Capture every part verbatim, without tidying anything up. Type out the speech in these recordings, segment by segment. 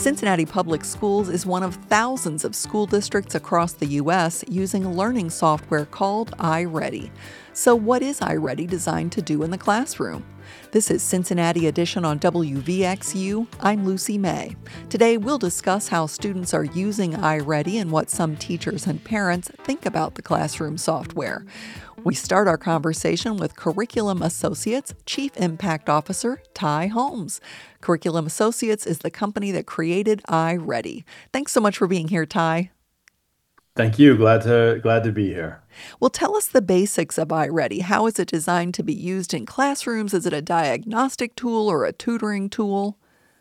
Cincinnati Public Schools is one of thousands of school districts across the U S using learning software called iReady. So what is iReady designed to do in the classroom? This is Cincinnati Edition on W V X U. I'm Lucy May. Today we'll discuss how students are using iReady and what some teachers and parents think about the classroom software. We start our conversation with Curriculum Associates Chief Impact Officer Ty Holmes. Curriculum Associates is the company that created iReady. Thanks so much for being here, Ty. Thank you. Glad to glad to be here. Well, tell us the basics of iReady. How is it designed to be used in classrooms? Is it a diagnostic tool or a tutoring tool?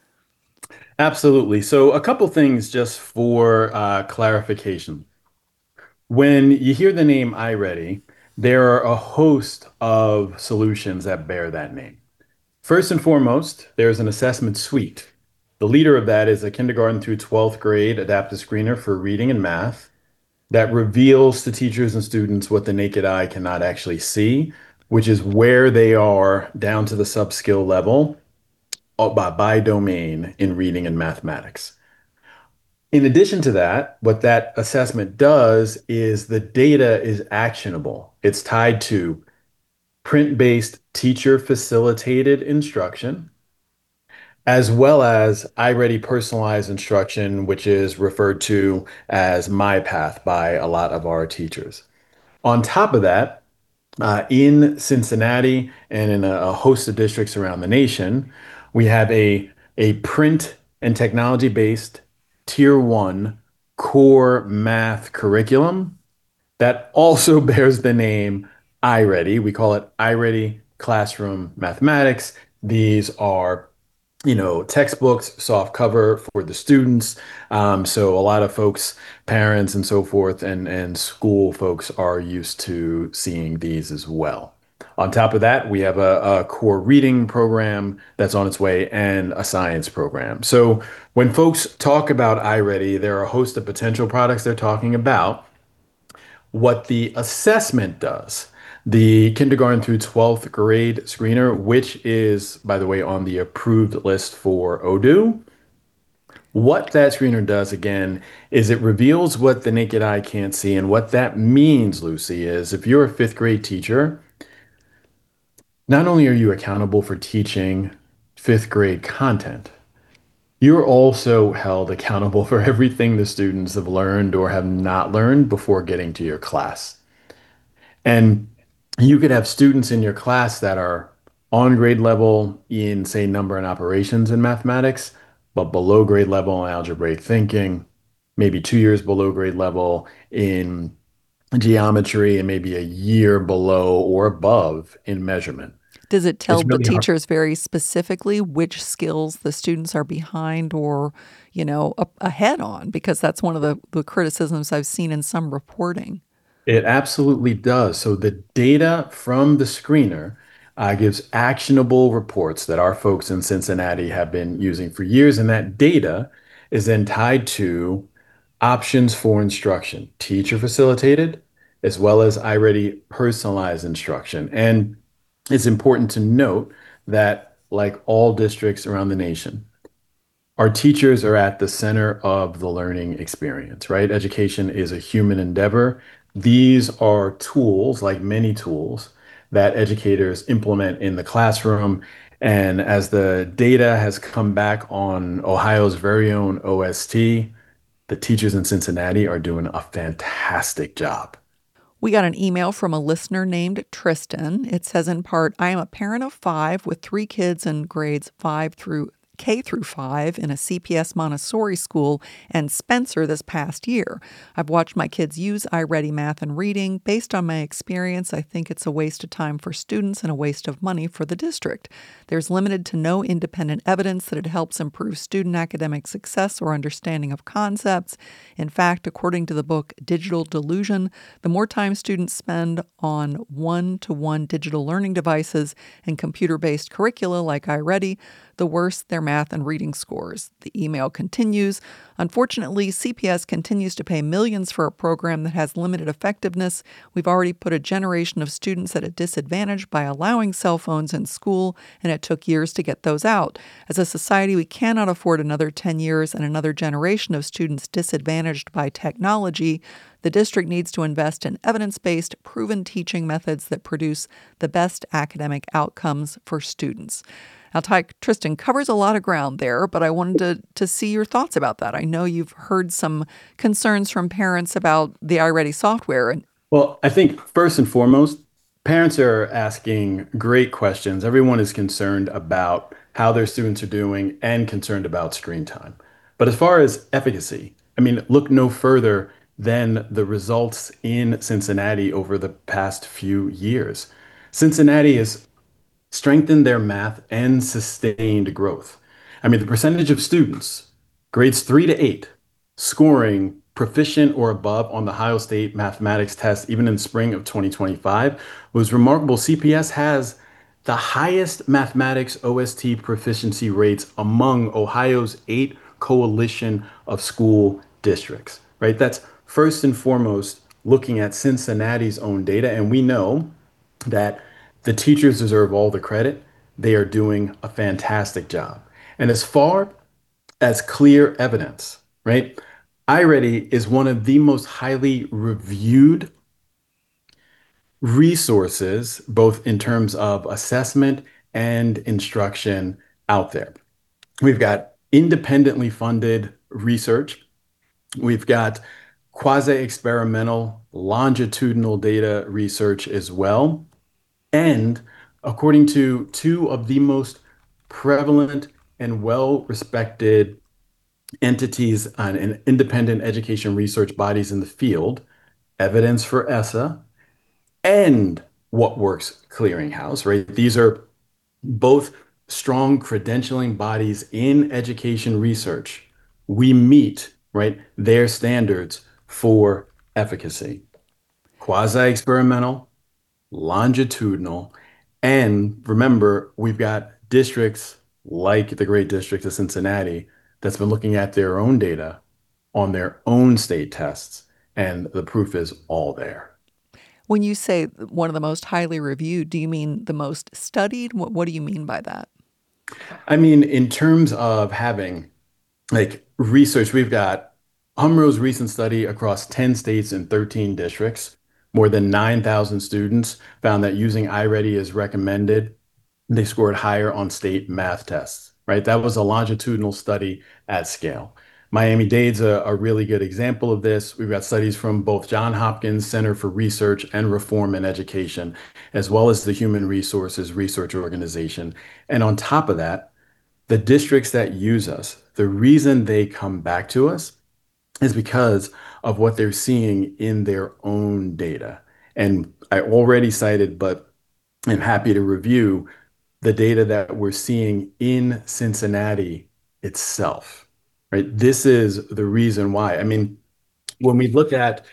Absolutely. So a couple things just for uh, clarification. When you hear the name iReady, there are a host of solutions that bear that name. First and foremost, there's an assessment suite. The leader of that is a kindergarten through twelfth grade adaptive screener for reading and math that reveals to teachers and students what the naked eye cannot actually see, which is where they are down to the sub-skill level uh, by, by domain in reading and mathematics. In addition to that, what that assessment does is the data is actionable. It's tied to print-based teacher facilitated instruction, as well as iReady personalized instruction, which is referred to as MyPath by a lot of our teachers. On top of that, uh, in Cincinnati and in a, a host of districts around the nation, we have a, a print and technology-based tier one core math curriculum that also bears the name iReady. We call it iReady Classroom Mathematics. These are you know, textbooks, soft cover for the students. Um, so a lot of folks, parents and so forth, and, and school folks are used to seeing these as well. On top of that, we have a, a core reading program that's on its way and a science program. So when folks talk about iReady, there are a host of potential products they're talking about. What the assessment does, the kindergarten through twelfth grade screener, which is, by the way, on the approved list for Odoo. What that screener does, again, is it reveals what the naked eye can't see. And what that means, Lucy, is if you're a fifth grade teacher, not only are you accountable for teaching fifth grade content, you're also held accountable for everything the students have learned or have not learned before getting to your class. And you could have students in your class that are on grade level in, say, number and operations in mathematics, but below grade level in algebraic thinking, maybe two years below grade level in geometry, and maybe a year below or above in measurement. Does it tell It's the really hard. teachers very specifically which skills the students are behind or, you know, a- ahead on? Because that's one of the, the criticisms I've seen in some reporting. It absolutely does. So the data from the screener uh, gives actionable reports that our folks in Cincinnati have been using for years, and that data is then tied to options for instruction, teacher facilitated, as well as iReady personalized instruction. And it's important to note that, like all districts around the nation, our teachers are at the center of the learning experience, right? Education is a human endeavor. These are tools, like many tools, that educators implement in the classroom. And as the data has come back on Ohio's very own O S T, the teachers in Cincinnati are doing a fantastic job. We got an email from a listener named Tristan. It says in part, I am a parent of five with three kids in grades five through K through five in a C P S Montessori school and Spencer this past year. I've watched my kids use iReady Math and Reading. Based on my experience, I think it's a waste of time for students and a waste of money for the district. There's limited to no independent evidence that it helps improve student academic success or understanding of concepts. In fact, according to the book Digital Delusion, the more time students spend on one-to-one digital learning devices and computer-based curricula like iReady, the worse their math and reading scores. The email continues, Unfortunately, C P S continues to pay millions for a program that has limited effectiveness. We've already put a generation of students at a disadvantage by allowing cell phones in school, and it took years to get those out. As a society, we cannot afford another ten years and another generation of students disadvantaged by technology. The district needs to invest in evidence-based, proven teaching methods that produce the best academic outcomes for students. Now, Ty, Tristan covers a lot of ground there, but I wanted to, to see your thoughts about that. I know you've heard some concerns from parents about the iReady software. And Well, I think first and foremost, parents are asking great questions. Everyone is concerned about how their students are doing and concerned about screen time. But as far as efficacy, I mean, look no further than the results in Cincinnati over the past few years. Cincinnati has strengthened their math and sustained growth. I mean, the percentage of students, grades three to eight, scoring proficient or above on the Ohio State mathematics test, even in spring of twenty twenty-five, was remarkable. C P S has the highest mathematics O S T proficiency rates among Ohio's eight coalition of school districts, right? That's first and foremost looking at Cincinnati's own data. And we know that the teachers deserve all the credit. They are doing a fantastic job. And as far as clear evidence, right? iReady is one of the most highly reviewed resources, both in terms of assessment and instruction out there. We've got independently funded research. We've got quasi-experimental longitudinal data research as well. And according to two of the most prevalent and well-respected entities and independent education research bodies in the field, Evidence for ESSA and What Works Clearinghouse, right? These are both strong credentialing bodies in education research. We meet, right, their standards for efficacy. Quasi-experimental, longitudinal, and remember, we've got districts like the great district of Cincinnati that's been looking at their own data on their own state tests, and the proof is all there. when you say one of the most highly reviewed, do you mean the most studied? What, what do you mean by that? I mean, in terms of having like research, we've got Humro's recent study across ten states and thirteen districts. More than nine thousand students found that using iReady is recommended. They scored higher on state math tests, right? That was a longitudinal study at scale. Miami-Dade's a, a really good example of this. We've got studies from both Johns Hopkins Center for Research and Reform in Education, as well as the Human Resources Research Organization. And on top of that, the districts that use us, the reason they come back to us is because of what they're seeing in their own data. And I already cited, but I'm happy to review the data that we're seeing in Cincinnati itself, right? This is the reason why. I mean, when we look at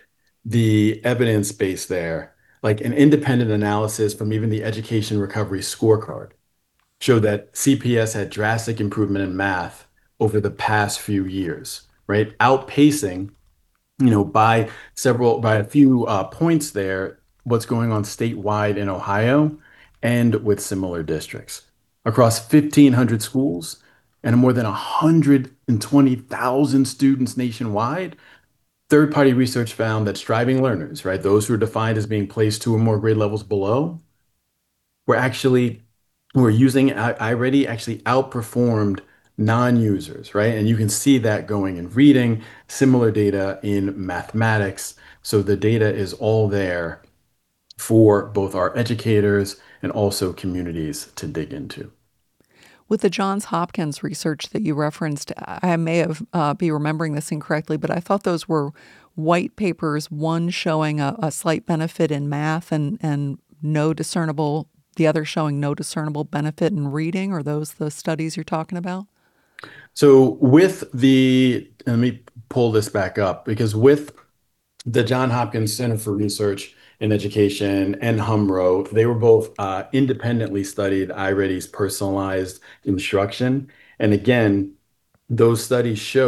the evidence base there, like an independent analysis from even the Education Recovery Scorecard showed that C P S had drastic improvement in math over the past few years, right? Outpacing, you know, by several, by a few uh, points there, what's going on statewide in Ohio and with similar districts. Across fifteen hundred schools and more than one hundred twenty thousand students nationwide, third-party research found that striving learners, right, those who are defined as being placed two or more grade levels below, were actually, were using I- iReady actually outperformed non-users, right? And you can see that going in reading, similar data in mathematics. So the data is all there for both our educators and also communities to dig into. With the Johns Hopkins research that you referenced, I may have uh, be remembering this incorrectly, but I thought those were white papers, one showing a, a slight benefit in math and, and no discernible, the other showing no discernible benefit in reading. Are those the studies you're talking about? So with the, let me pull this back up because with the Johns Hopkins Center for Research in Education and Humro, they were both uh, independently studied iReady's personalized instruction. And again, those studies showed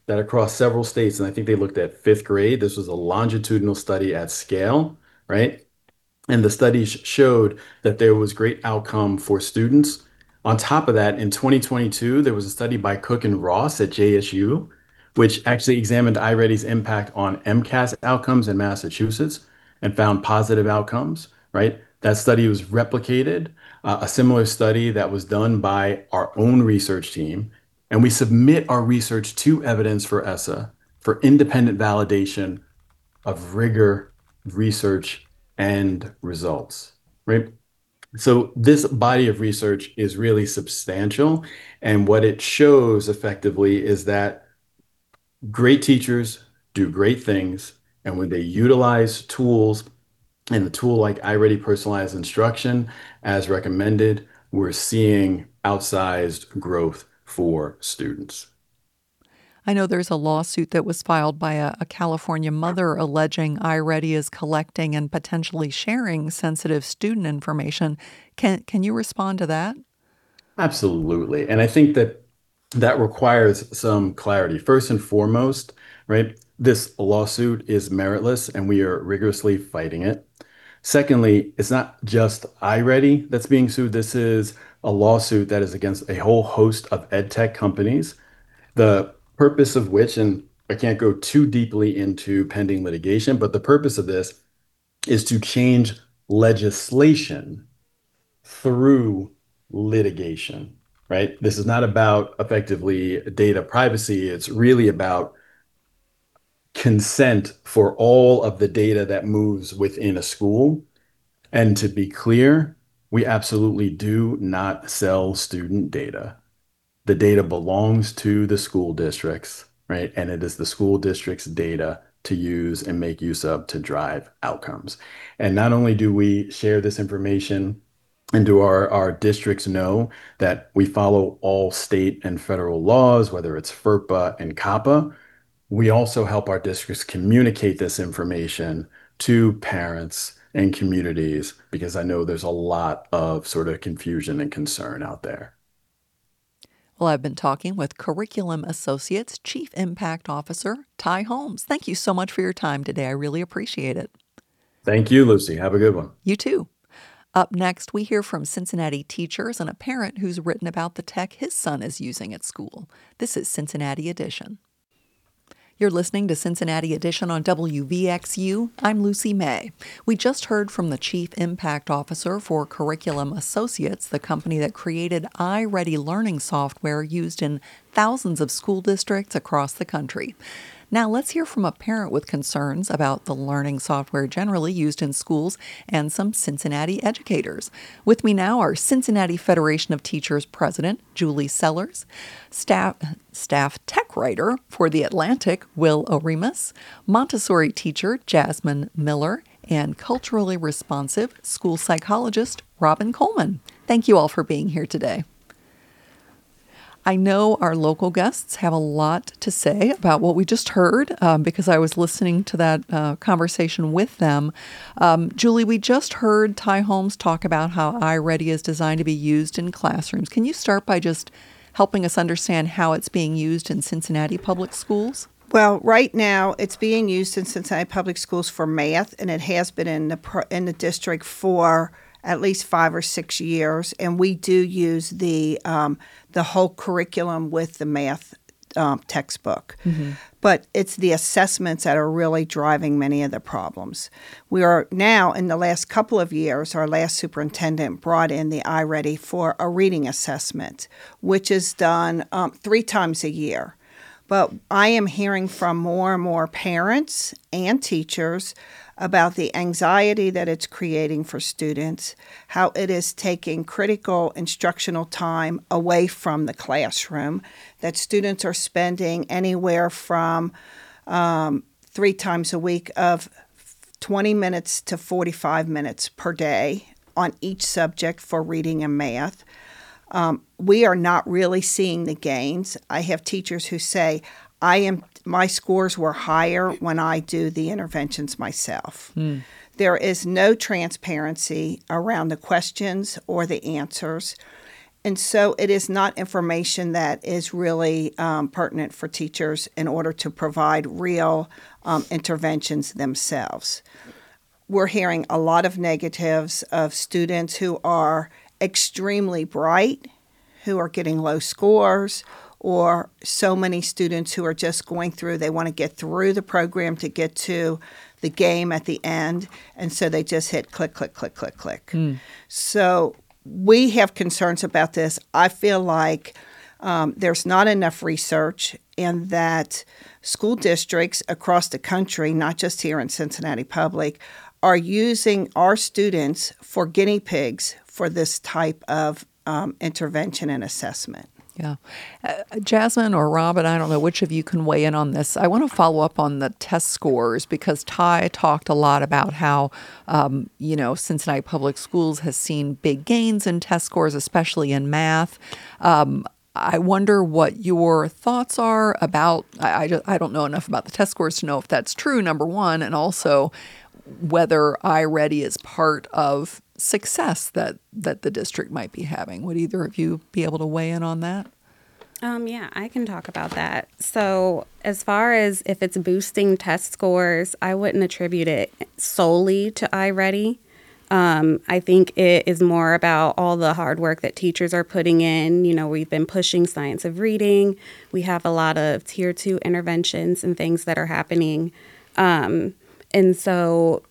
that across several states, and I think they looked at fifth grade, this was a longitudinal study at scale, right? And the studies showed that there was great outcome for students. On top of that, in twenty twenty-two, there was a study by Cook and Ross at J S U, which actually examined iReady's impact on MCAS outcomes in Massachusetts and found positive outcomes, right? That study was replicated, uh, a similar study that was done by our own research team. And we submit our research to evidence for E S S A for independent validation of rigor, research, and results, right? So this body of research is really substantial. And what it shows effectively is that great teachers do great things. And when they utilize tools and a tool like iReady Personalized Instruction as recommended, we're seeing outsized growth for students. I know there's a lawsuit that was filed by a, a California mother alleging iReady is collecting and potentially sharing sensitive student information. Can can you respond to that? Absolutely. And I think that that requires some clarity. First and foremost, right? This lawsuit is meritless and we are rigorously fighting it. Secondly, it's not just iReady that's being sued. This is a lawsuit that is against a whole host of ed tech companies, the purpose of which, and I can't go too deeply into pending litigation, but the purpose of this is to change legislation through litigation, right? This is not about effectively data privacy. It's really about consent for all of the data that moves within a school. And to be clear, we absolutely do not sell student data. The data belongs to the school districts, right? And it is the school district's data to use and make use of to drive outcomes. And not only do we share this information and do our, our districts know that we follow all state and federal laws, whether it's FERPA and COPPA, we also help our districts communicate this information to parents and communities because I know there's a lot of sort of confusion and concern out there. Well, I've been talking with Curriculum Associates Chief Impact Officer Ty Holmes. Thank you so much for your time today. I really appreciate it. Thank you, Lucy. Have a good one. You too. Up next, we hear from Cincinnati teachers and a parent who's written about the tech his son is using at school. This is Cincinnati Edition. You're listening to Cincinnati Edition on W V X U. I'm Lucy May. We just heard from the Chief Impact Officer for Curriculum Associates, the company that created iReady learning software used in thousands of school districts across the country. Now let's hear from a parent with concerns about the learning software generally used in schools and some Cincinnati educators. With me now are Cincinnati Federation of Teachers President Julie Sellers, staff, staff tech writer for The Atlantic, Will Oremus, Montessori teacher Jasmine Miller, and culturally responsive school psychologist Robin Coleman. Thank you all for being here today. I know our local guests have a lot to say about what we just heard um, because I was listening to that uh, conversation with them. Um, Julie, we just heard Ty Holmes talk about how iReady is designed to be used in classrooms. Can you start by just helping us understand how it's being used in Cincinnati public schools? Well, right now it's being used in Cincinnati public schools for math, and it has been in the pro- in the district for at least five or six years, and we do use the um, the whole curriculum with the math um, textbook. Mm-hmm. But it's the assessments that are really driving many of the problems. We are now, in the last couple of years, our last superintendent brought in the iReady for a reading assessment, which is done um, three times a year. But I am hearing from more and more parents and teachers about the anxiety that it's creating for students, how it is taking critical instructional time away from the classroom, that students are spending anywhere from um, three times a week of twenty minutes to forty-five minutes per day on each subject for reading and math. Um, we are not really seeing the gains. I have teachers who say, I am my scores were higher when I do the interventions myself. Mm. There is no transparency around the questions or the answers. And so it is not information that is really um, pertinent for teachers in order to provide real um, interventions themselves. We're hearing a lot of negatives of students who are extremely bright, who are getting low scores, or so many students who are just going through, they want to get through the program to get to the game at the end, and so they just hit click, click, click, click, click. Mm. So we have concerns about this. I feel like um, there's not enough research, and that school districts across the country, not just here in Cincinnati Public, are using our students for guinea pigs for this type of um, intervention and assessment. Yeah. Uh, Jasmine or Robin, I don't know which of you can weigh in on this. I want to follow up on the test scores because Ty talked a lot about how, um, you know, Cincinnati Public Schools has seen big gains in test scores, especially in math. Um, I wonder what your thoughts are about, I, I, just, I don't know enough about the test scores to know if that's true, number one, and also whether iReady is part of success that, that the district might be having. Would either of you be able to weigh in on that? Um, yeah, I can talk about that. So as far as if it's boosting test scores, I wouldn't attribute it solely to iReady. Um, I think it is more about all the hard work that teachers are putting in. You know, we've been pushing science of reading. We have a lot of tier two interventions and things that are happening. Um, and so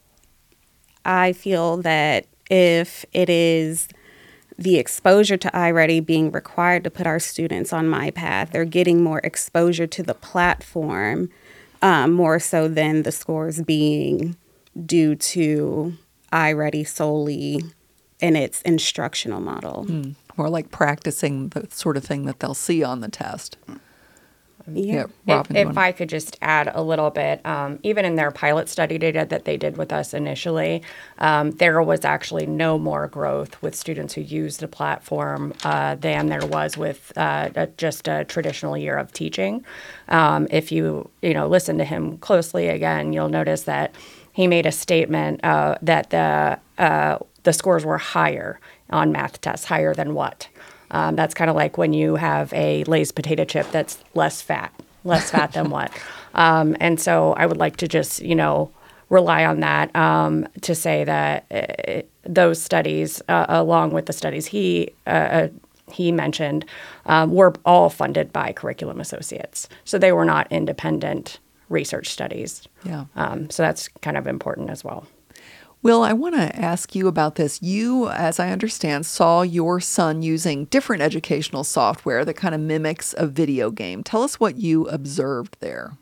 I feel that if it is the exposure to iReady being required to put our students on MyPath, they're getting more exposure to the platform, um, more so than the scores being due to iReady solely in its instructional model. Mm, more like practicing the sort of thing that they'll see on the test. Yeah. yeah Robin, if if I could just add a little bit, um, even in their pilot study data that they did with us initially, um, there was actually no more growth with students who used the platform uh, than there was with uh, a, just a traditional year of teaching. Um, if you you know listen to him closely again, you'll notice that he made a statement uh, that the uh, the scores were higher on math tests, higher than what? Um, that's kind of like when you have a Lay's potato chip that's less fat, less fat than what. Um, and so I would like to just, you know, rely on that um, to say that uh, those studies, uh, along with the studies he uh, he mentioned, um, were all funded by Curriculum Associates. So they were not independent research studies. Yeah. Um, so that's kind of important as well. Will, I want to ask you about this. You, as I understand, saw your son using different educational software that kind of mimics a video game. Tell us what you observed there.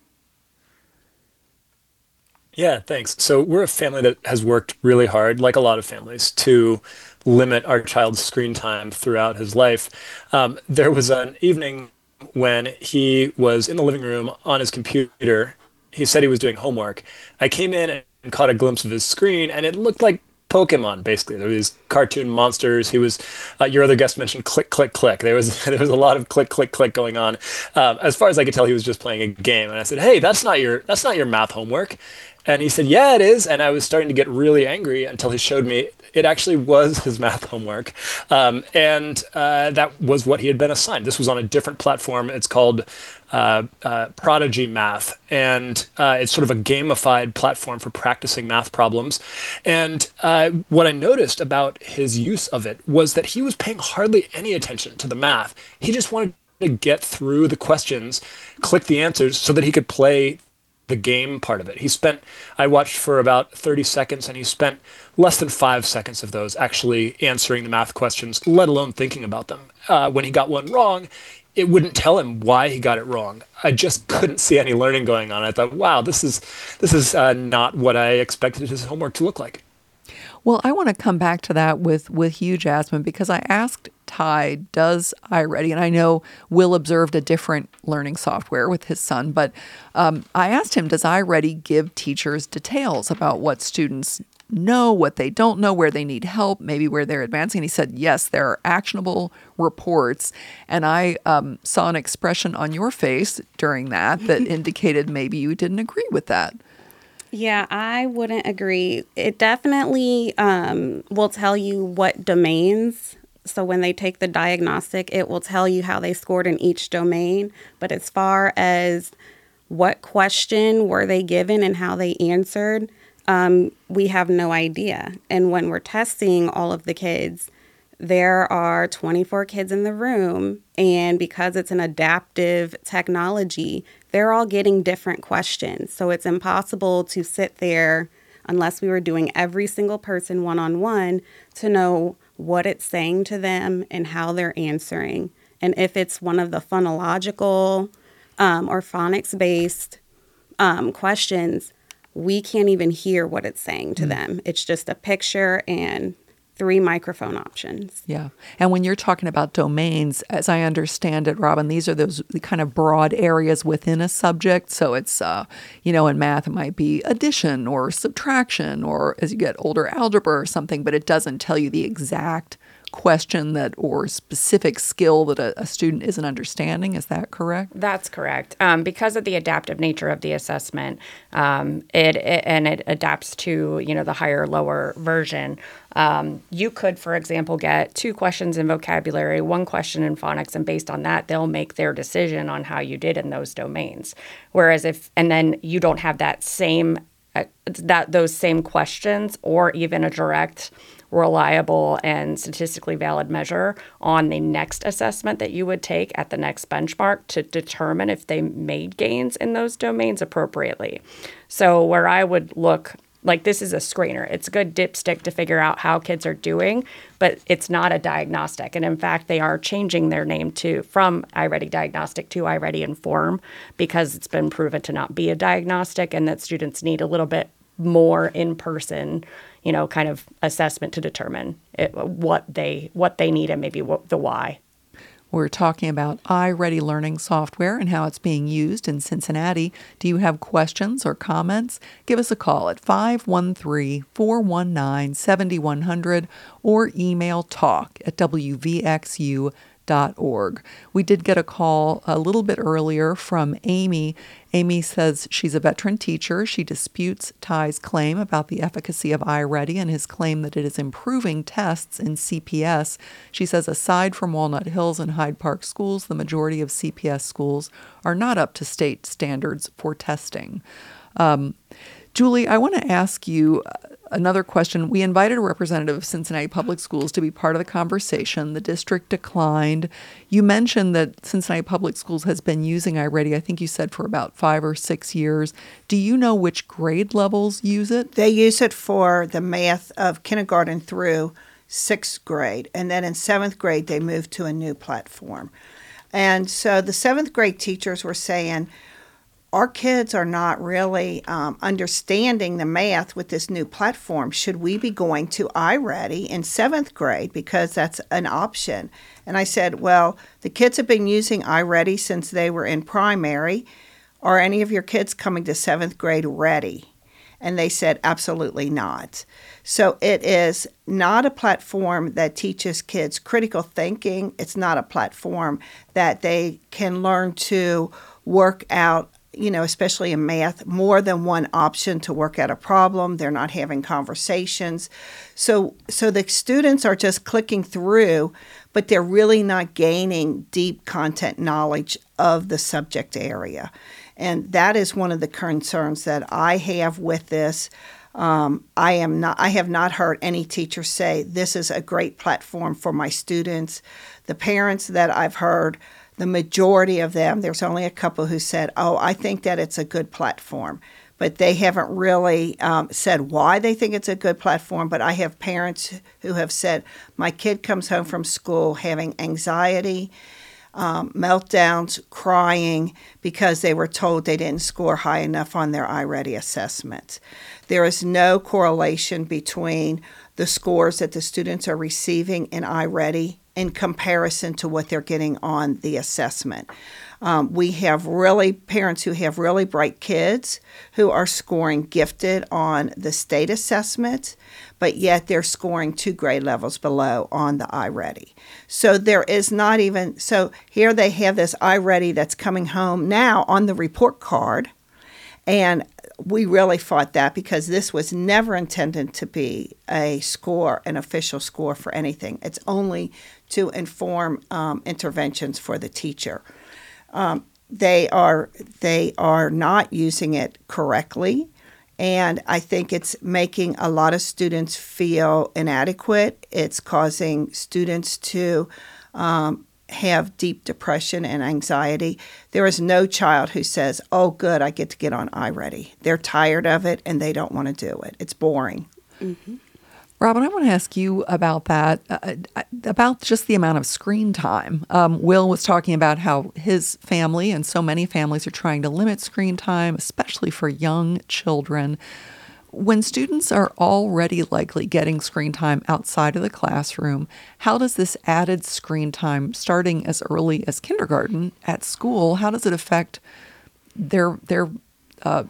Yeah, thanks. So we're a family that has worked really hard, like a lot of families, to limit our child's screen time throughout his life. Um, there was an evening when he was in the living room on his computer. He said he was doing homework. I came in and and caught a glimpse of his screen, and it looked like Pokemon, basically. There were these cartoon monsters. He was, uh, your other guest mentioned click, click, click. There was there was a lot of click, click, click going on. Um, as far as I could tell, he was just playing a game. And I said, hey, that's not your that's not your math homework. And he said, yeah, it is. And I was starting to get really angry until he showed me it actually was his math homework. Um, and uh, that was what he had been assigned. This was on a different platform. It's called uh, uh, Prodigy Math. And uh, it's sort of a gamified platform for practicing math problems. And uh, what I noticed about his use of it was that he was paying hardly any attention to the math. He just wanted to get through the questions, click the answers so that he could play the game part of it. He spent, I watched for about thirty seconds, and he spent less than five seconds of those actually answering the math questions, let alone thinking about them. Uh, when he got one wrong, it wouldn't tell him why he got it wrong. I just couldn't see any learning going on. I thought, wow, this is this is uh, not what I expected his homework to look like. Well, I want to come back to that with, with you, Jasmine, because I asked Ty, does iReady, and I know Will observed a different learning software with his son, but um, I asked him, does iReady give teachers details about what students know, what they don't know, where they need help, maybe where they're advancing? And he said, yes, there are actionable reports. And I um, saw an expression on your face during that that indicated maybe you didn't agree with that. Yeah, I wouldn't agree. It definitely um, will tell you what domains So when they take the diagnostic, it will tell you how they scored in each domain. But as far as what question were they given and how they answered, um, we have no idea. And when we're testing all of the kids, there are twenty-four kids in the room, and because it's an adaptive technology, they're all getting different questions. So it's impossible to sit there, unless we were doing every single person one-on-one, to know what it's saying to them and how they're answering. And if it's one of the phonological um, or phonics-based um, questions, we can't even hear what it's saying to mm. them. It's just a picture and three microphone options. Yeah. And when you're talking about domains, as I understand it, Robin, these are those kind of broad areas within a subject. So it's, uh, you know, in math, it might be addition or subtraction, or as you get older, algebra or something, but it doesn't tell you the exact question that or specific skill that a, a student isn't understanding. Is that correct? That's correct. Um, because of the adaptive nature of the assessment, um, it, it and it adapts to, you know, the higher lower version. Um, you could, for example, get two questions in vocabulary, one question in phonics, and based on that, they'll make their decision on how you did in those domains. Whereas if and then you don't have that same uh, that those same questions or even a direct, reliable and statistically valid measure on the next assessment that you would take at the next benchmark to determine if they made gains in those domains appropriately. So where I would look, like this is a screener. It's a good dipstick to figure out how kids are doing, but it's not a diagnostic. And in fact, they are changing their name to from iReady Diagnostic to iReady Inform because it's been proven to not be a diagnostic and that students need a little bit more in-person, you know, kind of assessment to determine it, what they what they need and maybe what, the why. We're talking about iReady learning software and how it's being used in Cincinnati. Do you have questions or comments? Give us a call at five one three, four one nine, seven one zero zero or email talk at w v x u dot org. We did get a call a little bit earlier from Amy. Amy says she's a veteran teacher. She disputes Ty's claim about the efficacy of iReady and his claim that it is improving tests in C P S. She says aside from Walnut Hills and Hyde Park schools, the majority of C P S schools are not up to state standards for testing. Um, Julie, I want to ask you another question. We invited a representative of Cincinnati Public Schools to be part of the conversation. The district declined. You mentioned that Cincinnati Public Schools has been using iReady, I think you said, for about five or six years. Do you know which grade levels use it? They use it for the math of kindergarten through sixth grade. And then in seventh grade, they moved to a new platform. And so the seventh grade teachers were saying, our kids are not really um, understanding the math with this new platform. Should we be going to iReady in seventh grade because that's an option? And I said, well, the kids have been using iReady since they were in primary. Are any of your kids coming to seventh grade ready? And they said, absolutely not. So it is not a platform that teaches kids critical thinking. It's not a platform that they can learn to work out, you know, especially in math, more than one option to work out a problem. They're not having conversations. So so the students are just clicking through, but they're really not gaining deep content knowledge of the subject area. And that is one of the concerns that I have with this. Um, I am not. I have not heard any teacher say this is a great platform for my students. The parents that I've heard, the majority of them, there's only a couple who said, oh, I think that it's a good platform. But they haven't really um, said why they think it's a good platform. But I have parents who have said, my kid comes home from school having anxiety, um, meltdowns, crying, because they were told they didn't score high enough on their iReady assessment. There is no correlation between the scores that the students are receiving in iReady in comparison to what they're getting on the assessment. Um, we have really parents who have really bright kids who are scoring gifted on the state assessment, but yet they're scoring two grade levels below on the iReady. So there is not even, so here they have this iReady that's coming home now on the report card, and we really fought that because this was never intended to be a score, an official score for anything. It's only to inform um, interventions for the teacher. Um, they are they are not using it correctly, and I think it's making a lot of students feel inadequate. It's causing students to um, have deep depression and anxiety. There is no child who says, oh, good, I get to get on iReady. They're tired of it and they don't want to do it. It's boring. Mm-hmm. Robin, I want to ask you about that, uh, about just the amount of screen time. Um, Will was talking about how his family and so many families are trying to limit screen time, especially for young children. When students are already likely getting screen time outside of the classroom, how does this added screen time, starting as early as kindergarten at school, how does it affect their their uh,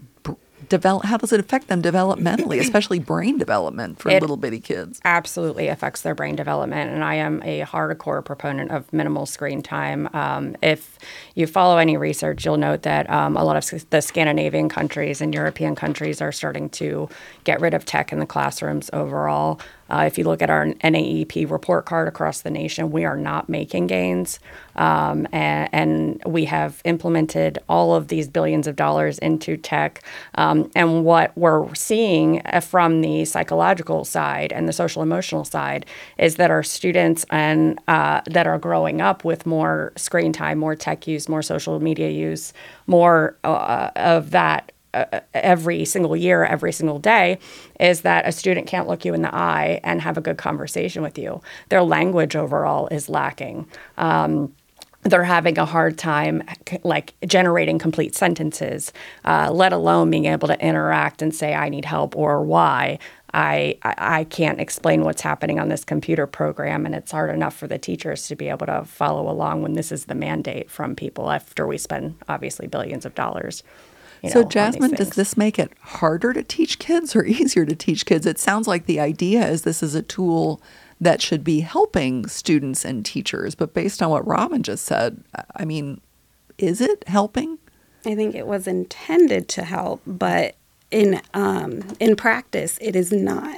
develop? How does it affect them developmentally, especially brain development for It little bitty kids? Absolutely affects their brain development, and I am a hardcore proponent of minimal screen time. Um, if you follow any research, you'll note that um, a lot of the Scandinavian countries and European countries are starting to get rid of tech in the classrooms overall. Uh, if you look at our N A E P report card across the nation, we are not making gains. Um, and, and we have implemented all of these billions of dollars into tech. Um, and what we're seeing from the psychological side and the social emotional side is that our students and uh, that are growing up with more screen time, more tech use, more social media use, more uh, of that Uh, every single year, every single day, is that a student can't look you in the eye and have a good conversation with you. Their language overall is lacking. Um, they're having a hard time like generating complete sentences, uh, let alone being able to interact and say, I need help or why. I, I I can't explain what's happening on this computer program, and it's hard enough for the teachers to be able to follow along when this is the mandate from people after we spend, obviously, billions of dollars. You so, know, Jasmine, does this make it harder to teach kids or easier to teach kids? It sounds like the idea is this is a tool that should be helping students and teachers. But based on what Robin just said, I mean, is it helping? I think it was intended to help, but in um, in practice, it is not.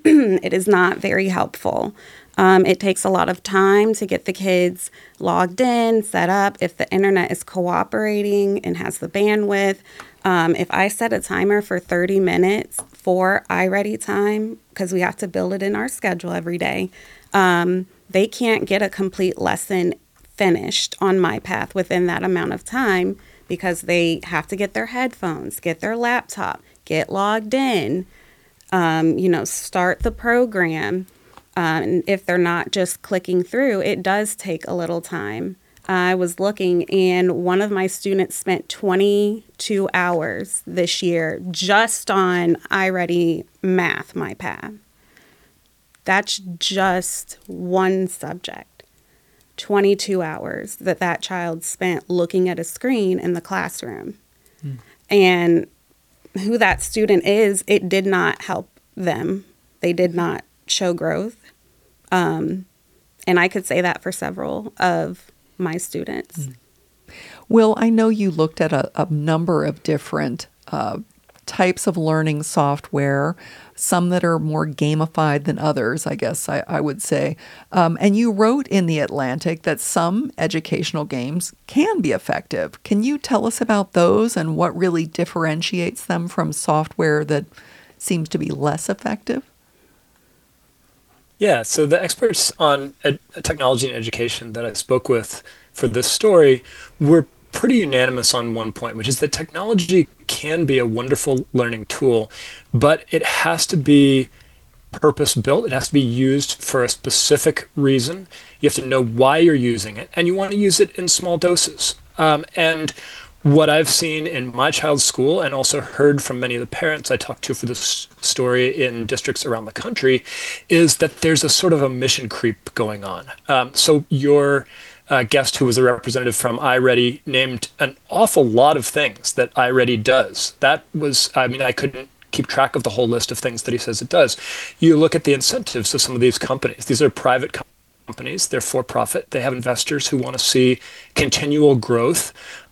It is not very helpful. Um, it takes a lot of time to get the kids logged in, set up. If the internet is cooperating and has the bandwidth, um, if I set a timer for thirty minutes for iReady time, because we have to build it in our schedule every day, um, they can't get a complete lesson finished on MyPath within that amount of time because they have to get their headphones, get their laptop, get logged in, um, you know, start the program. Um, and if they're not just clicking through, it does take a little time. I was looking, and one of my students spent twenty-two hours this year just on iReady Math, MyPath. That's just one subject. twenty-two hours that that child spent looking at a screen in the classroom. Mm. And who that student is, it did not help them. They did not show growth. Um, and I could say that for several of my students. Mm. Will, I know you looked at a, a number of different uh, types of learning software, some that are more gamified than others, I guess I, I would say. Um, and you wrote in The Atlantic that some educational games can be effective. Can you tell us about those and what really differentiates them from software that seems to be less effective? Yeah, so the experts on ed- technology and education that I spoke with for this story were pretty unanimous on one point, which is that technology can be a wonderful learning tool, but it has to be purpose-built. It has to be used for a specific reason. You have to know why you're using it, and you want to use it in small doses. Um, and what I've seen in my child's school and also heard from many of the parents I talked to for this story in districts around the country is that there's a sort of a mission creep going on. Um, so your uh, guest, who was a representative from iReady, named an awful lot of things that iReady does. That was, I mean, I couldn't keep track of the whole list of things that he says it does. You look at the incentives of some of these companies. These are private companies. Companies, they're for profit. They have investors who want to see continual growth.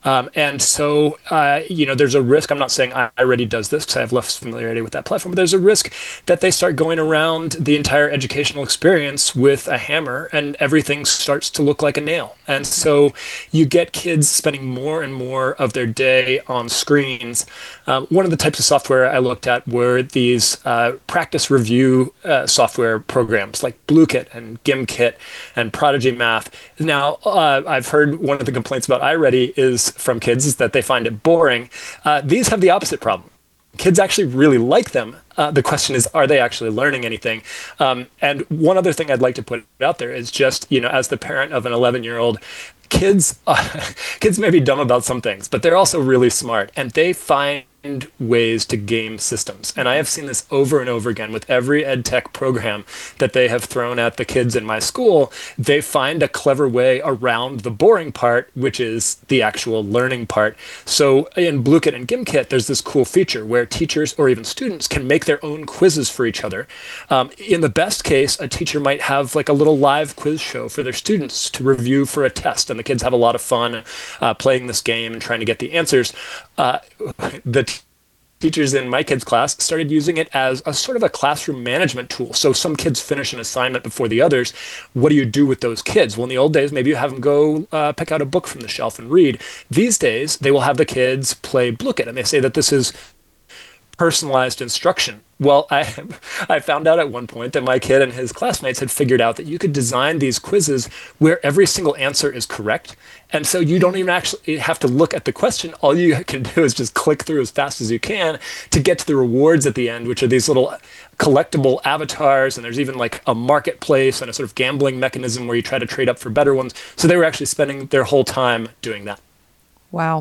Um, and so, uh, you know, there's a risk. I'm not saying iReady does this because I have less familiarity with that platform, but there's a risk that they start going around the entire educational experience with a hammer and everything starts to look like a nail. And so you get kids spending more and more of their day on screens. Um, one of the types of software I looked at were these uh, practice review uh, software programs like BlueKit and GimKit and Prodigy Math. Now, uh, I've heard one of the complaints about iReady is from kids is that they find it boring. Uh, these have the opposite problem. Kids actually really like them. Uh, the question is, are they actually learning anything? Um, and one other thing I'd like to put out there is just, you know, as the parent of an eleven-year-old, kids, uh, kids may be dumb about some things, but they're also really smart, and they find ways to game systems. And I have seen this over and over again with every ed tech program that they have thrown at the kids in my school. They find a clever way around the boring part, which is the actual learning part. So in BlueKit and GimKit, there's this cool feature where teachers or even students can make their own quizzes for each other. Um, in the best case, a teacher might have like a little live quiz show for their students to review for a test, and the kids have a lot of fun uh, playing this game and trying to get the answers. Uh, the t- teachers in my kids' class started using it as a sort of a classroom management tool. So some kids finish an assignment before the others. What do you do with those kids? Well, in the old days, maybe you have them go uh, pick out a book from the shelf and read. These days, they will have the kids play BlueKit, and they say that this is personalized instruction. Well, I I found out at one point that my kid and his classmates had figured out that you could design these quizzes where every single answer is correct. And so you don't even actually have to look at the question. All you can do is just click through as fast as you can to get to the rewards at the end, which are these little collectible avatars. And there's even like a marketplace and a sort of gambling mechanism where you try to trade up for better ones. So they were actually spending their whole time doing that. Wow.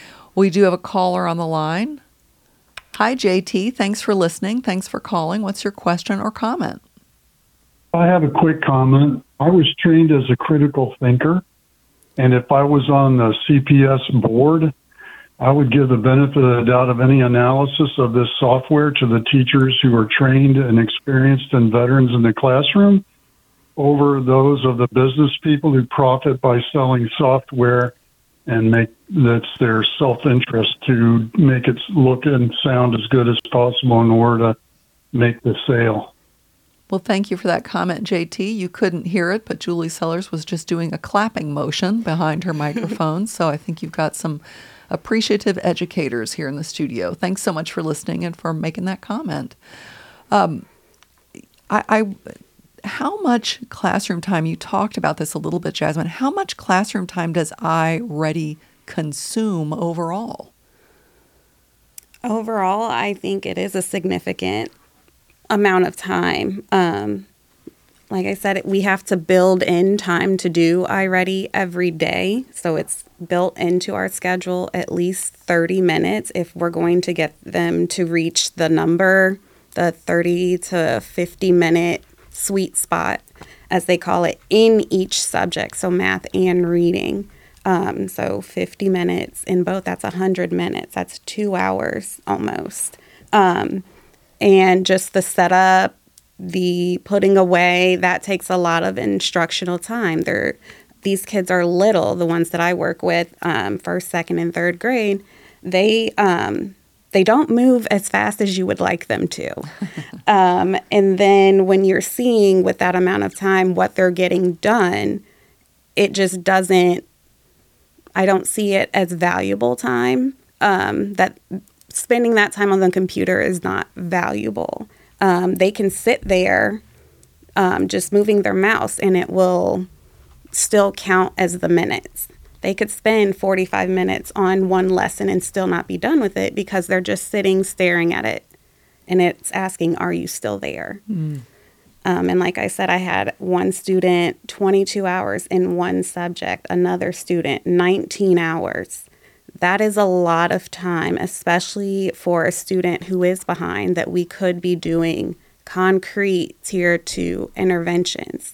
We do have a caller on the line. Hi, J T. Thanks for listening. Thanks for calling. What's your question or comment? I have a quick comment. I was trained as a critical thinker, and if I was on the C P S board, I would give the benefit of the doubt of any analysis of this software to the teachers who are trained and experienced and veterans in the classroom over those of the business people who profit by selling software and make that's their self-interest to make it look and sound as good as possible in order to make the sale. Well, thank you for that comment, J T. You couldn't hear it, but Julie Sellers was just doing a clapping motion behind her microphone. So I think you've got some appreciative educators here in the studio. Thanks so much for listening and for making that comment. Um, I, I How much classroom time, you talked about this a little bit, Jasmine, how much classroom time does iReady consume overall? Overall, I think it is a significant amount of time. Um, like I said, we have to build in time to do iReady every day. So it's built into our schedule at least thirty minutes if we're going to get them to reach the number, the thirty to fifty minute sweet spot, as they call it, in each subject, so math and reading. Um, so fifty minutes in both, that's one hundred minutes. That's two hours almost. Um, and just the setup, the putting away, that takes a lot of instructional time. They're, these kids are little, the ones that I work with, um, first, second, and third grade. They... Um, They don't move as fast as you would like them to. um, and then when you're seeing with that amount of time what they're getting done, it just doesn't, I don't see it as valuable time. Um, that spending that time on the computer is not valuable. Um, they can sit there um, just moving their mouse and it will still count as the minutes. They could spend forty-five minutes on one lesson and still not be done with it because they're just sitting staring at it. And it's asking, are you still there? Mm. Um, and like I said, I had one student twenty-two hours in one subject, another student nineteen hours. That is a lot of time, especially for a student who is behind, that we could be doing concrete tier two interventions.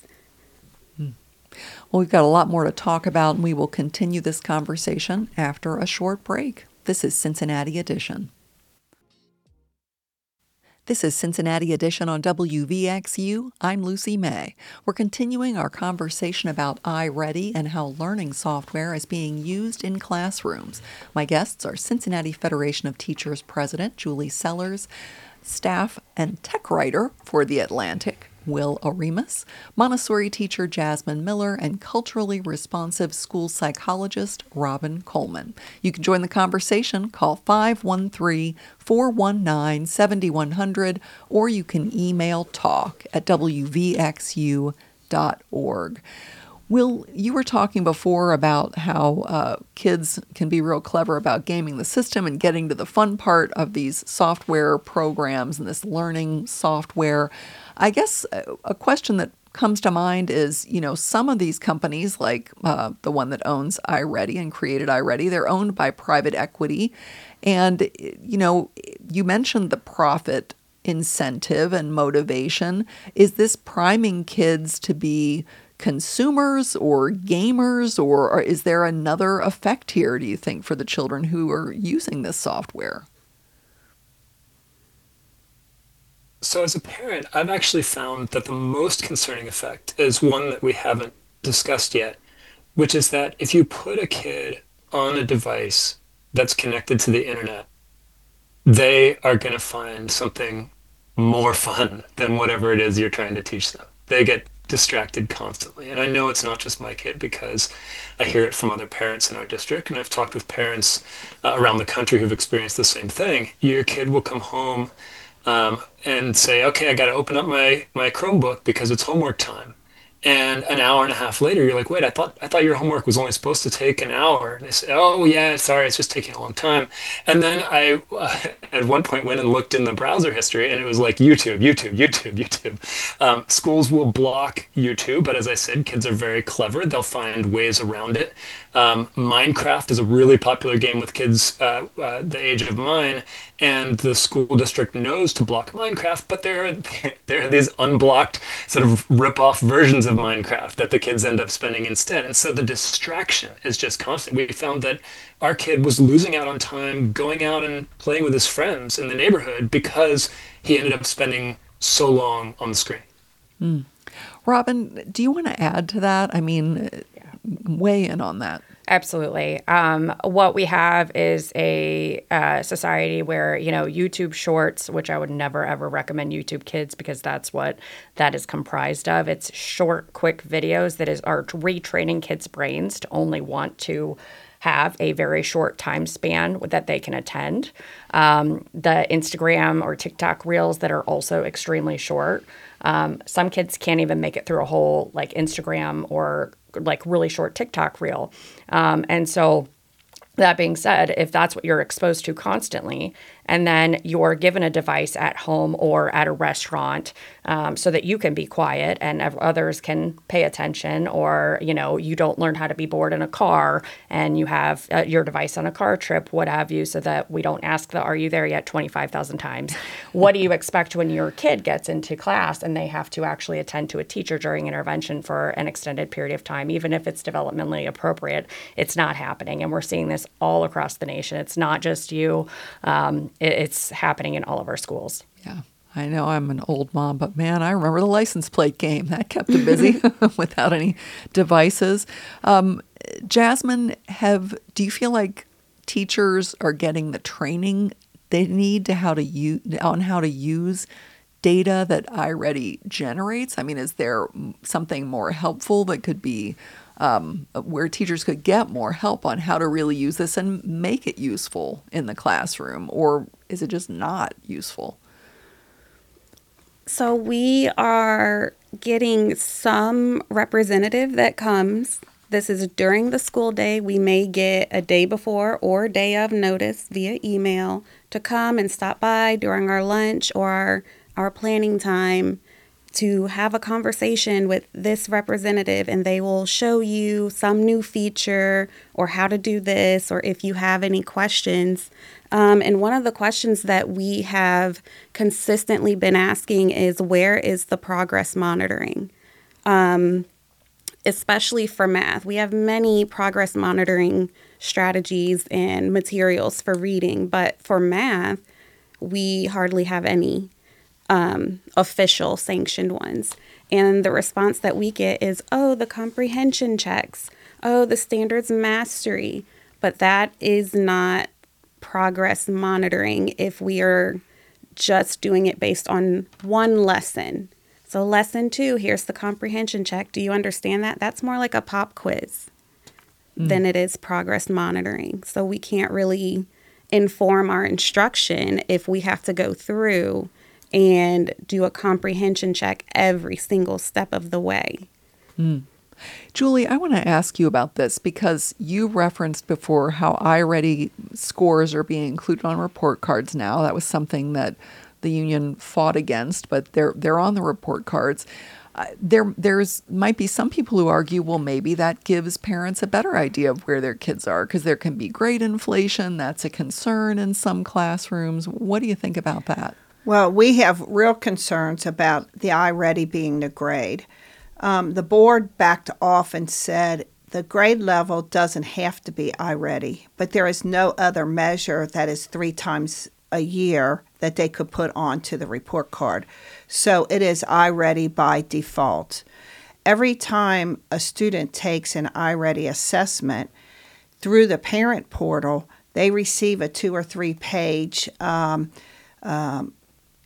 Well, we've got a lot more to talk about, and we will continue this conversation after a short break. This is Cincinnati Edition. This is Cincinnati Edition on W V X U. I'm Lucy May. We're continuing our conversation about iReady and how learning software is being used in classrooms. My guests are Cincinnati Federation of Teachers President Julie Sellers, staff and tech writer for The Atlantic, Will Oremus, Montessori teacher Jasmine Miller, and culturally responsive school psychologist Robin Coleman. You can join the conversation. Call five one three, four one nine, seven one zero zero or you can email talk at w v x u dot org. Will, you were talking before about how uh, kids can be real clever about gaming the system and getting to the fun part of these software programs and this learning software. I guess a question that comes to mind is, you know, some of these companies, like uh, the one that owns iReady and created iReady, they're owned by private equity. And, you know, you mentioned the profit incentive and motivation. Is this priming kids to be consumers or gamers, or, or is there another effect here, do you think, for the children who are using this software? So as a parent, I've actually found that the most concerning effect is one that we haven't discussed yet, which is that if you put a kid on a device that's connected to the internet, they are going to find something more fun than whatever it is you're trying to teach them. They get distracted constantly. And I know it's not just my kid because I hear it from other parents in our district, and I've talked with parents uh, around the country who've experienced the same thing. Your kid will come home Um, and say, okay, I got to open up my, my Chromebook because it's homework time. And an hour and a half later, you're like, wait, I thought I thought your homework was only supposed to take an hour. And they say, oh, yeah, sorry, it's just taking a long time. And then I, uh, at one point, went and looked in the browser history, and it was like YouTube, YouTube, YouTube, YouTube. Um, schools will block YouTube, but as I said, kids are very clever. They'll find ways around it. Um, Minecraft is a really popular game with kids uh, uh, the age of mine, and the school district knows to block Minecraft, but there are, there are these unblocked sort of rip-off versions of Minecraft that the kids end up spending instead. And so the distraction is just constant. We found that our kid was losing out on time going out and playing with his friends in the neighborhood because he ended up spending so long on the screen. Mm. Robin, do you want to add to that? I mean, yeah. weigh in on that. Absolutely. Um, what we have is a uh, society where, you know, YouTube Shorts, which I would never, ever recommend YouTube Kids because that's what that is comprised of. It's short, quick videos that is are retraining kids' brains to only want to have a very short time span that they can attend. Um, the Instagram or TikTok reels that are also extremely short. Um, some kids can't even make it through a whole like Instagram or like really short TikTok reel. Um, and so that being said, if that's what you're exposed to constantly, and then you're given a device at home or at a restaurant um, so that you can be quiet and others can pay attention, or, you know, you don't learn how to be bored in a car and you have uh, your device on a car trip, what have you, so that we don't ask the are you there yet twenty-five thousand times. What do you expect when your kid gets into class and they have to actually attend to a teacher during intervention for an extended period of time, even if it's developmentally appropriate? It's not happening. And we're seeing this all across the nation. It's not just you. Um, It's happening in all of our schools. Yeah, I know I'm an old mom, but man, I remember the license plate game. That kept them busy without any devices. Um, Jasmine, have do you feel like teachers are getting the training they need to how to use on how to use data that iReady generates? I mean, is there something more helpful that could be Um, where teachers could get more help on how to really use this and make it useful in the classroom? Or is it just not useful? So we are getting some representative that comes. This is during the school day. We may get a day before or day of notice via email to come and stop by during our lunch or our, our planning time to have a conversation with this representative, and they will show you some new feature or how to do this, or if you have any questions. Um, and one of the questions that we have consistently been asking is, where is the progress monitoring? Um, especially for math. We have many progress monitoring strategies and materials for reading, but for math, we hardly have any. um, official sanctioned ones. And the response that we get is, oh, the comprehension checks, oh, the standards mastery. But that is not progress monitoring if we are just doing it based on one lesson. So lesson two, here's the comprehension check. Do you understand that? That's more like a pop quiz mm. than it is progress monitoring. So we can't really inform our instruction if we have to go through and do a comprehension check every single step of the way. Mm. Julie, I want to ask you about this because you referenced before how iReady scores are being included on report cards now. That was something that the union fought against, but they're they're on the report cards. Uh, there there's might be some people who argue, well, maybe that gives parents a better idea of where their kids are because there can be grade inflation. That's a concern in some classrooms. What do you think about that? Well, we have real concerns about the iReady being the grade. Um, the board backed off and said the grade level doesn't have to be iReady, but there is no other measure that is three times a year that they could put onto the report card. So it is iReady by default. Every time a student takes an iReady assessment through the parent portal, they receive a two or three page um, um,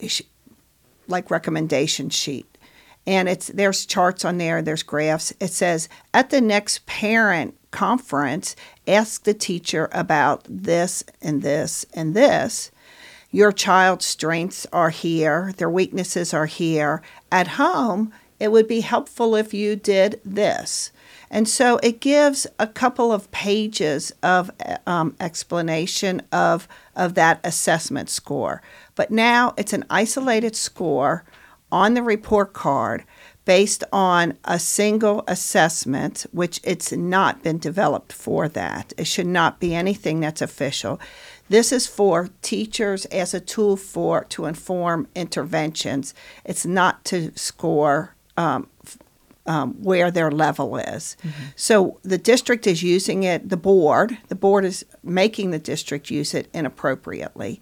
like recommendation sheet. And it's there's charts on there, there's graphs. It says, at the next parent conference, ask the teacher about this and this and this. Your child's strengths are here, their weaknesses are here. At home, it would be helpful if you did this. And so it gives a couple of pages of um, explanation of, of that assessment score. But now it's an isolated score on the report card based on a single assessment, which it's not been developed for that. It should not be anything that's official. This is for teachers as a tool for to inform interventions. It's not to score um, um, where their level is. Mm-hmm. So the district is using it, the board, the board is making the district use it inappropriately.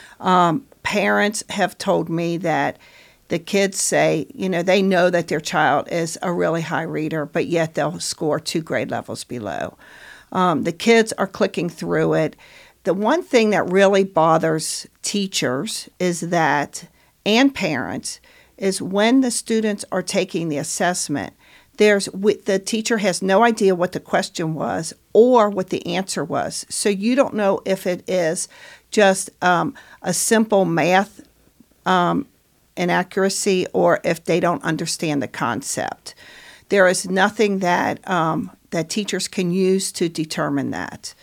Um, parents have told me that the kids say, you know, they know that their child is a really high reader, but yet they'll score two grade levels below. Um, the kids are clicking through it. The one thing that really bothers teachers is that, and parents, is when the students are taking the assessment, there's the teacher has no idea what the question was or what the answer was. So you don't know if it is just um, a simple math um, inaccuracy or if they don't understand the concept. There is nothing that um, that teachers can use to determine that.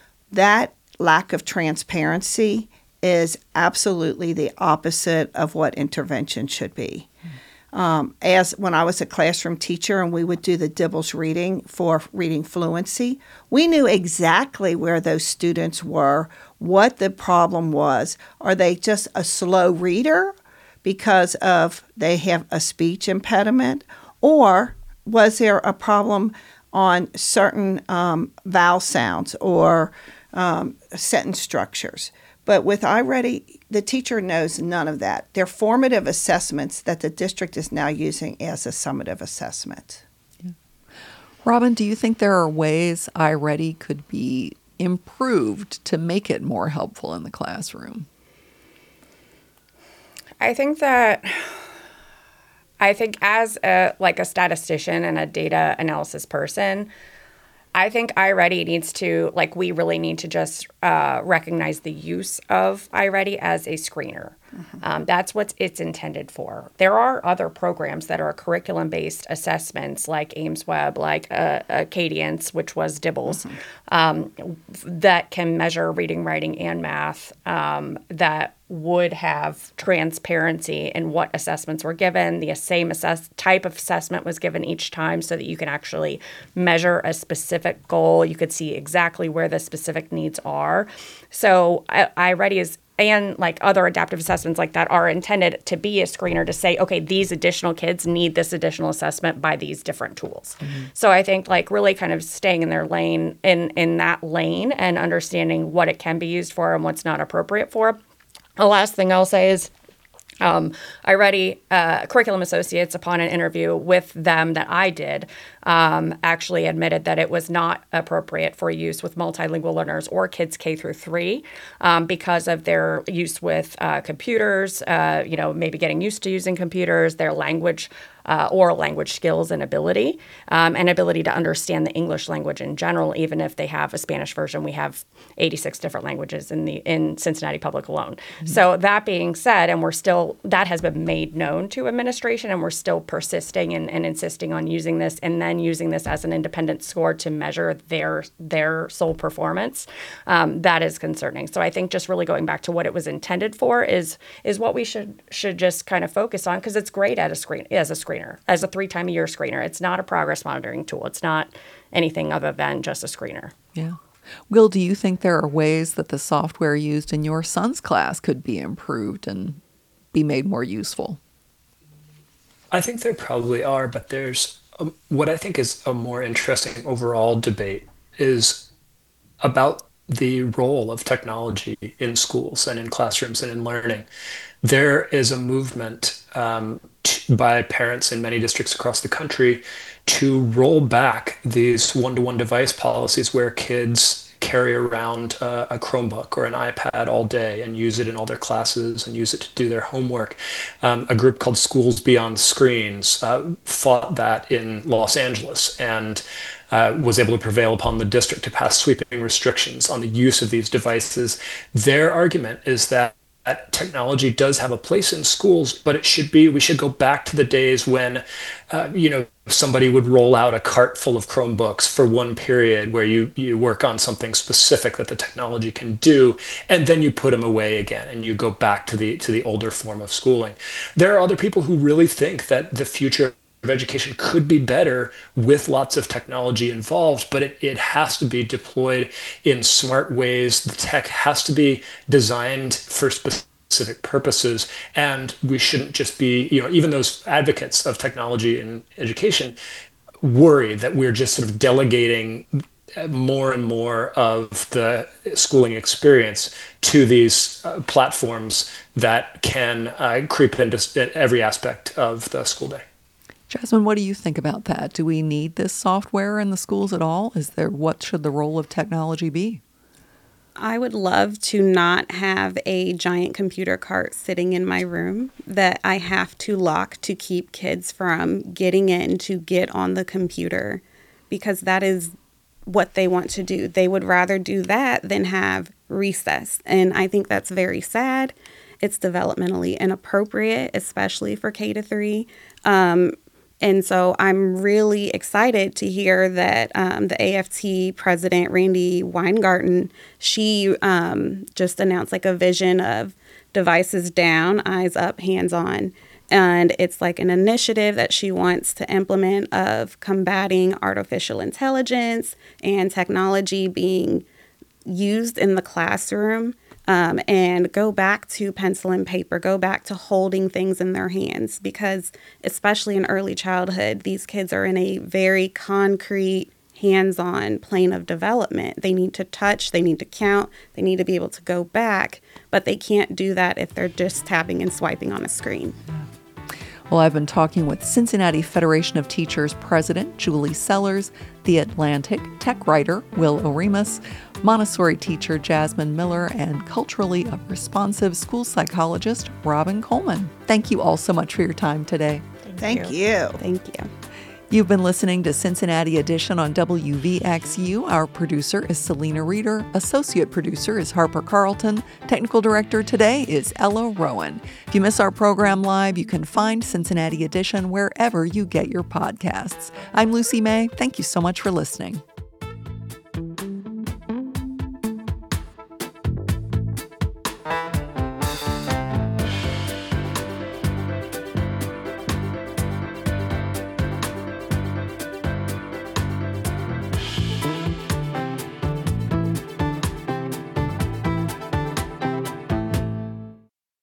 That lack of transparency is absolutely the opposite of what intervention should be. Um, as when I was a classroom teacher and we would do the Dibbles reading for reading fluency, we knew exactly where those students were, what the problem was. Are they just a slow reader because of they have a speech impediment, or was there a problem on certain um, vowel sounds or um, sentence structures? But with iReady, the teacher knows none of that. They're formative assessments that the district is now using as a summative assessment. Yeah. Robin, do you think there are ways iReady could be improved to make it more helpful in the classroom? I think that, I think as a, like a statistician and a data analysis person, I think iReady needs to, like, we really need to just uh, recognize the use of iReady as a screener. Mm-hmm. Um, that's what it's intended for. There are other programs that are curriculum-based assessments, like AimsWeb, like uh, Acadience, which was Dibbles, mm-hmm. um, that can measure reading, writing, and math, um, that would have transparency in what assessments were given. The same assess- type of assessment was given each time so that you can actually measure a specific goal. You could see exactly where the specific needs are. So I- iReady is, and like other adaptive assessments like that, are intended to be a screener to say, okay, these additional kids need this additional assessment by these different tools. Mm-hmm. So I think like really kind of staying in their lane, in, in that lane, and understanding what it can be used for and what's not appropriate for. The last thing I'll say is Um, iReady uh, Curriculum Associates, upon an interview with them that I did, um, actually admitted that it was not appropriate for use with multilingual learners or kids K through three um, because of their use with uh, computers, uh, you know, maybe getting used to using computers, their language Uh, oral language skills and ability, um, and ability to understand the English language in general. Even if they have a Spanish version, we have eighty-six different languages in the in Cincinnati Public alone. Mm-hmm. So that being said, and we're still that has been made known to administration, and we're still persisting and, and insisting on using this, and then using this as an independent score to measure their their sole performance. Um, that is concerning. So I think just really going back to what it was intended for is is what we should should just kind of focus on, because it's great at a screen as a screen. As a three-time-a-year screener. It's not a progress monitoring tool. It's not anything other than just a screener. Yeah. Will, do you think there are ways that the software used in your son's class could be improved and be made more useful? I think there probably are, but there's um, what I think is a more interesting overall debate is about the role of technology in schools and in classrooms and in learning. There is a movement um, t- by parents in many districts across the country to roll back these one-to-one device policies where kids carry around uh, a Chromebook or an iPad all day and use it in all their classes and use it to do their homework. Um, a group called Schools Beyond Screens uh, fought that in Los Angeles and uh, was able to prevail upon the district to pass sweeping restrictions on the use of these devices. Their argument is that That technology does have a place in schools, but it should be, we should go back to the days when, uh, you know, somebody would roll out a cart full of Chromebooks for one period where you, you work on something specific that the technology can do, and then you put them away again and you go back to the, to the older form of schooling. There are other people who really think that the future of education could be better with lots of technology involved, but it, it has to be deployed in smart ways. The tech has to be designed for specific purposes, and we shouldn't just be, you know, even those advocates of technology in education worry that we're just sort of delegating more and more of the schooling experience to these uh, platforms that can uh, creep into every aspect of the school day. Jasmine, what do you think about that? Do we need this software in the schools at all? Is there, what should the role of technology be? I would love to not have a giant computer cart sitting in my room that I have to lock to keep kids from getting in to get on the computer, because that is what they want to do. They would rather do that than have recess. And I think that's very sad. It's developmentally inappropriate, especially for K to three. Um, And so I'm really excited to hear that um, the A F T president, Randi Weingarten, she um, just announced like a vision of devices down, eyes up, hands on. And it's like an initiative that she wants to implement of combating artificial intelligence and technology being used in the classroom. Um, and go back to pencil and paper, go back to holding things in their hands, because especially in early childhood, these kids are in a very concrete, hands-on plane of development. They need to touch, they need to count, they need to be able to go back, but they can't do that if they're just tapping and swiping on a screen. Well, I've been talking with Cincinnati Federation of Teachers President Julie Sellers, The Atlantic tech writer Will Oremus, Montessori teacher Jasmine Miller, and culturally responsive school psychologist Robin Coleman. Thank you all so much for your time today. Thank you. Thank you. You've been listening to Cincinnati Edition on W V X U. Our producer is Selena Reeder. Associate producer is Harper Carlton. Technical director today is Ella Rowan. If you miss our program live, you can find Cincinnati Edition wherever you get your podcasts. I'm Lucy May. Thank you so much for listening.